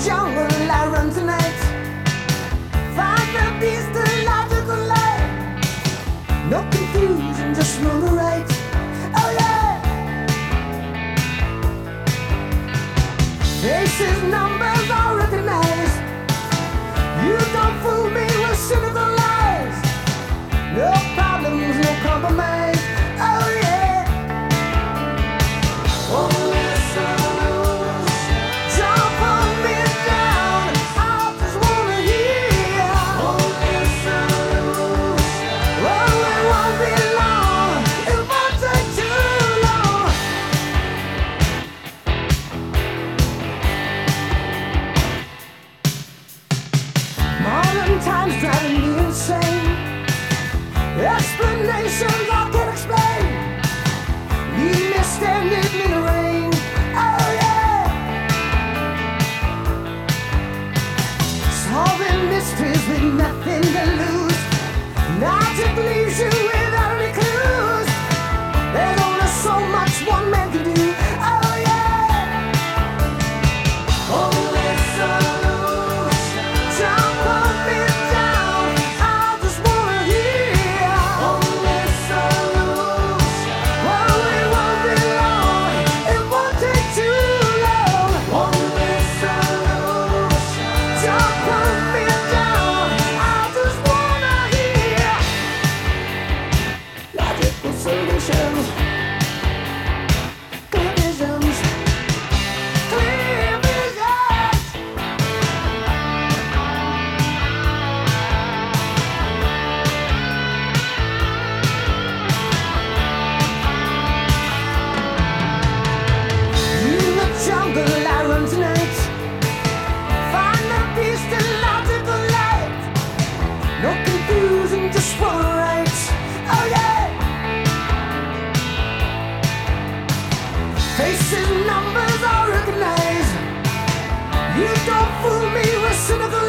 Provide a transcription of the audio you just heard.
jungle I run tonight. Find the beast, the logical light. No confusion, just run the right. Oh yeah. Faces, numbers, all recognized. You don't fool me with cynical lies. No problems, no compromise. Oh yeah. Only solution. Jump on me down. I just wanna hear. Only solution. Oh, it won't be long. It won't take too long. Modern times driving me insane. Explanations I can't explain. Leave me standing in the rain. Oh yeah. Solving mysteries with nothing to lose. Magic leaves you without any clues. There's only so much one man can do. Oh yeah. Only solution. Jump on me down. I just wanna hear. Only solution. Oh, it won't be long. It won't take too long. Only solution. Jump on me down. I just wanna hear. Logical solutions. Clear visions. Clear visions. In the jungle I run tonight. Find the beast in logical light. No confusion, just one right. Oh yeah. Faces, numbers, all recognized. You don't fool me with cynical